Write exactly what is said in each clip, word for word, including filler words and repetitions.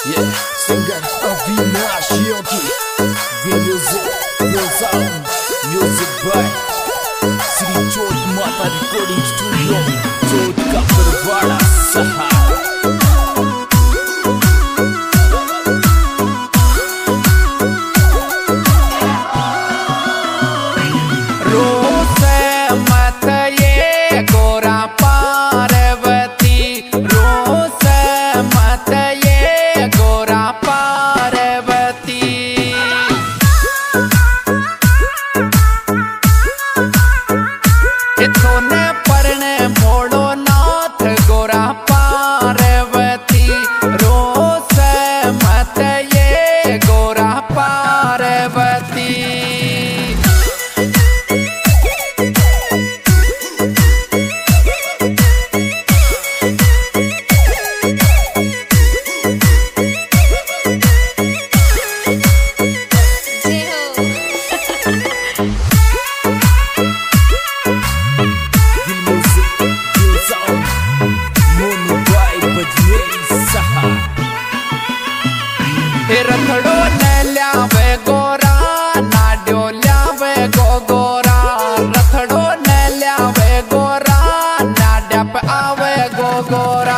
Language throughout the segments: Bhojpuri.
Yeah, singer Avinash Yogi. The music, the sound, music by Sri Jyot Mata Recording Studio, Jyot Kaparwada Saha. रथड़ो न ल्यावे गोरा नाड्यो ल्यावे गो गोरा रथड़ो न ल्यावे गोरा नाड्या पे आवे गो गोरा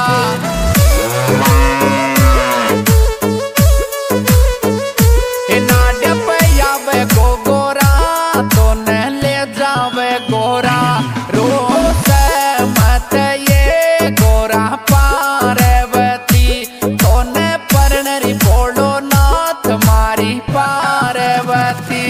नाड्या पे आवे गो गोरा तो न ले जावे गोरा रोज मत ये गोरा पार्वती तो न परनरी बोलो नाथ मारी पार्वती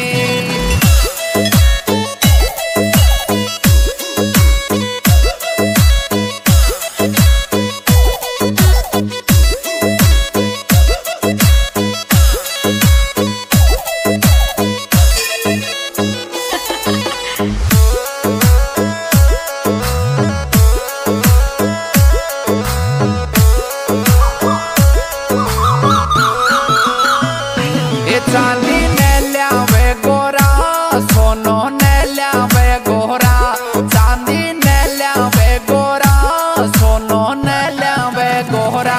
चांदी ने ल्यावे गोरा सोनो ने ल्यावे गोरा चांदी ने ल्यावे गोरा सोनो ने ल्यावे गोरा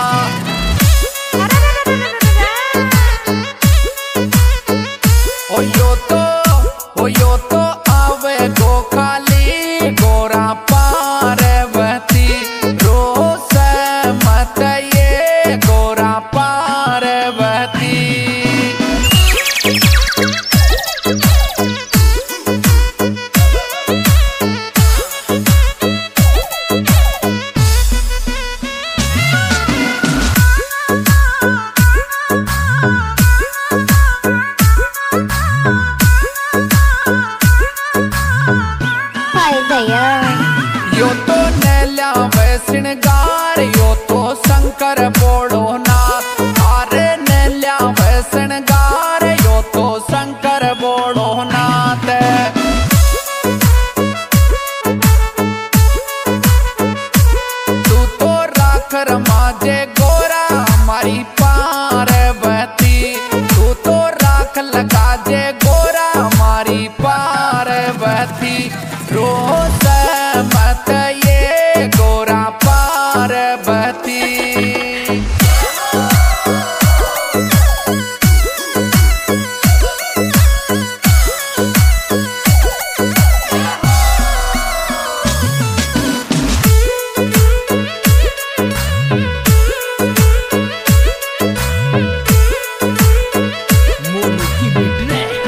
ओ यो तो ओ यो तो आवे गो खाली गोरा पार्वती रोज मत ये गोरा पार्वती यो तो न ल्यावे श्रृंगार यो तो शंकर बोलो नाथ अरे न ल्यावे श्रृंगार यो तो शंकर बोलो नाथ तू तो राख रमाजे गोरा हमारी पार्वती तू तो राख लगा जे गोरा हमारी पार्वती रोज मत ये गोरा पार्वती Mono ki bidne.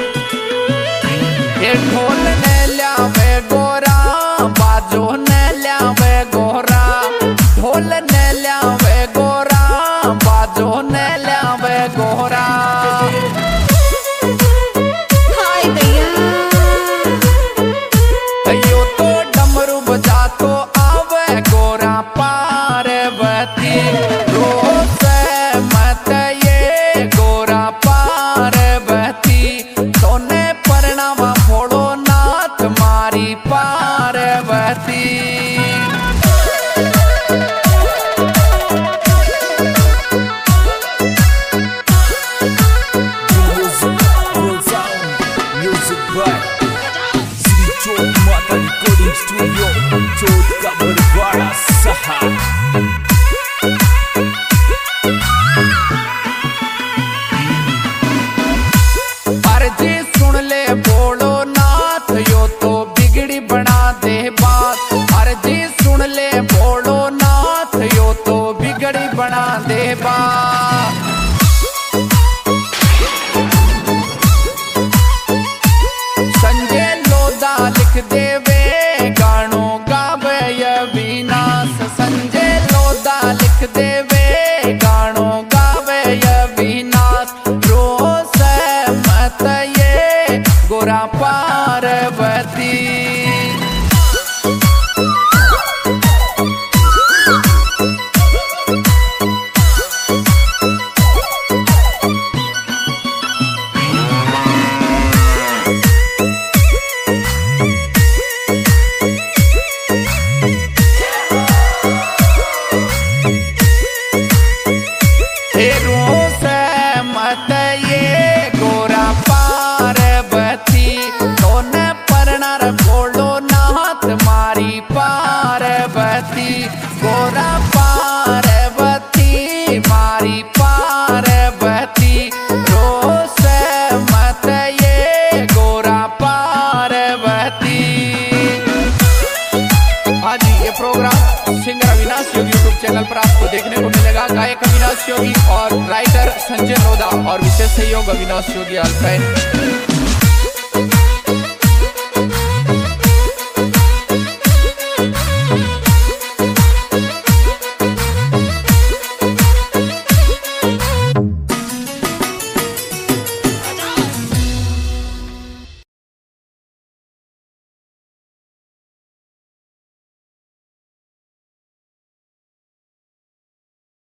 बना देबा। संजय लोधा लिख देवे गानो गावे अविनाश। संजय लोधा लिख देवे गानो गावे अविनाश। रोस मत ये गोरा पार्वती। मारी पार्वती गोरा पार्वती मारी पार्वती। रोस मत ये गोरा पार्वती। हाँ जी, ये programme singer Avinash Yogi YouTube channel पर आपको देखने को मिलेगा। गायक अविनाश योगी और राइटर संजय लोधा और विशेष सहयोग अविनाश योगी।